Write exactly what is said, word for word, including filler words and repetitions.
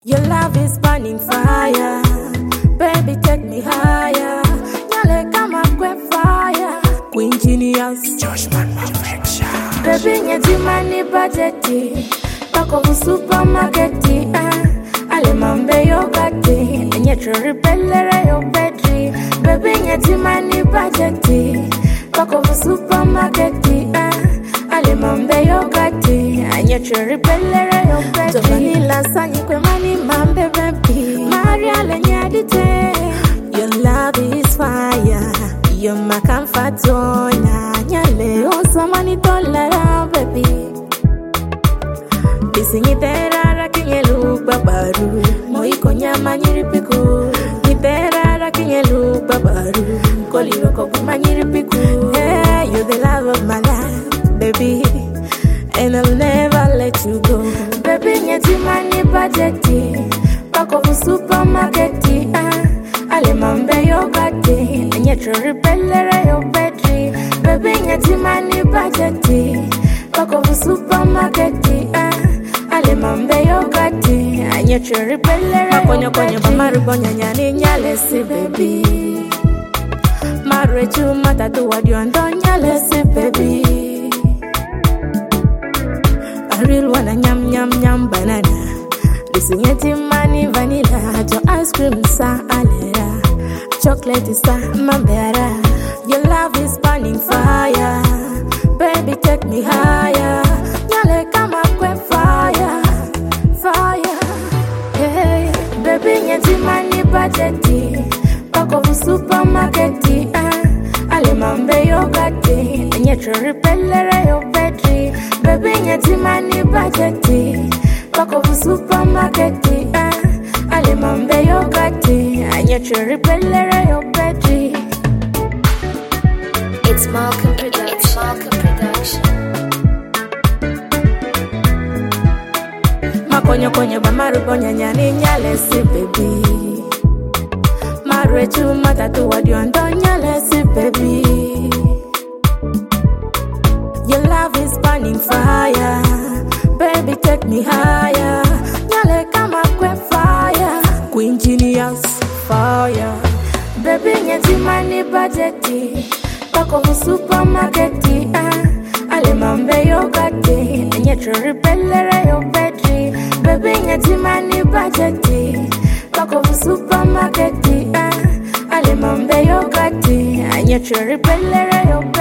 Your love is burning fire. Baby, take me higher. Nyale kama kwe fire. Queen Genius, Judgment Perfection. baby, nyeti mani budgeti. Pako bu supermarketi. Eh. Ale mambe yogati. Nyetro repellere yo bedri. Baby, nyeti mani budgeti. Pako bu supermarketi. Eh. Ale mambe yogati. Nyetro repellere yo bedri. Vanilla sanyi kwe mani mambe baby. Maria le nyadite. Your love is fire. You're my comfort zone. Nyale osama ni tolara baby. Bisingitera kinyelu babaru. Moiko nyama nyiripiku. Nitera kinyelu babaru. Koliro kokuma nyiripiku. Hey, you're the love of my life, baby. And I'll never let you go. Baby, nyeti mani budgeti. Pako bu supermarketi. Ah. Ale mambe yogati. Nyetro repellere yo bedri. Baby, nyeti mani budgeti. Pako bu supermarketi. Ah. Ale mambe yogati. Nyetro repellere yo bedri. Makonyo konyo bamaru bonya nyani nyale si baby. Marwe chuma tatu wadio ndo nyale si baby. I real wanna nyam nyam nyam banana. Listen yeti mani vanilla. Jo ice cream sa alera. Chocolate is sa mambera. Your love is burning fire. Baby, take me higher. Nyale kama kwe fire. Fire. Hey, baby, yeti mani budgeti. Pako bu supermarketi. Eh. Ale mambe yogati. Nyetro repellere yo bedri. Baby, nyeti mani budgeti. Pako bu supermarketi. Eh. Ale mambe yogati. Nyetro repellere yo bedri. It's Malcolm Production. It's Malcolm Production. Makonyo konyo bamaru bonya nyani nyale si baby. Marwe chuma tatu wadio ndo nyale si baby. Your love is burning fire. Baby, take me higher. Nyale kama kwe fire. Queen Genius, fire. Baby, nyeti mani budgeti. Pako bu supermarketi. Eh. Ale mambe yogati. Nyetro repellere yo bedri. Baby, nyeti mani budgeti. Pako bu supermarketi. Eh. Ale mambe yogati. Nyetro repellere yo bedri.